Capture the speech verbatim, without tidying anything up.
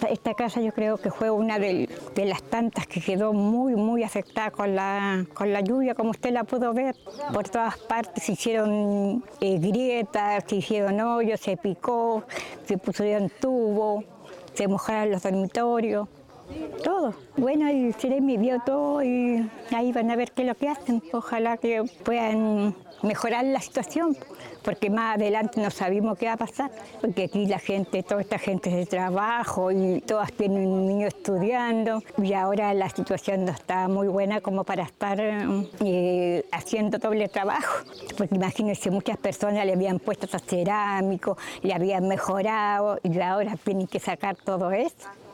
esta casa yo creo que fue una de, de las tantas que quedó muy, muy afectada con la, con la lluvia, como usted la pudo ver. Por todas partes se hicieron eh, grietas, se hicieron hoyos, se picó, se pusieron tubos, se mojaron los dormitorios. Todo. Bueno, el Ceremi vio todo y ahí van a ver qué es lo que hacen. Ojalá que puedan mejorar la situación, porque más adelante no sabemos qué va a pasar, porque aquí la gente, toda esta gente es de trabajo y todas tienen un niño estudiando y ahora la situación no está muy buena como para estar eh, haciendo doble trabajo, porque imagínense, muchas personas le habían puesto a cerámico, le habían mejorado y ahora tienen que sacar todo eso.